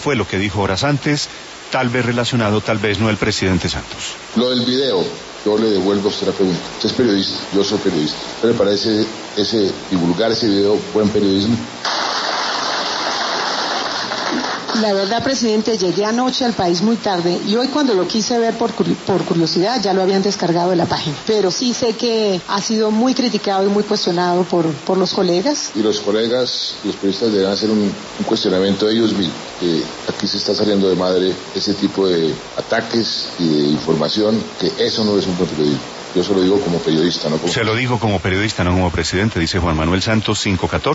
fue lo que dijo horas antes, tal vez relacionado, tal vez no el presidente Santos. Lo del video, yo le devuelvo a usted la pregunta. Usted es periodista, yo soy periodista. ¿Qué le parece divulgar ese video buen periodismo? La verdad, presidente, llegué anoche al país muy tarde y hoy cuando lo quise ver por curiosidad ya lo habían descargado de la página. Pero sí sé que ha sido muy criticado y muy cuestionado por los colegas. Y los colegas, los periodistas deberán hacer un cuestionamiento de ellos mismos. Aquí se está saliendo de madre ese tipo de ataques y de información, que eso no es un buen periodismo. Yo se lo digo como periodista, no como... Se lo digo como periodista, no como presidente, dice Juan Manuel Santos, 514.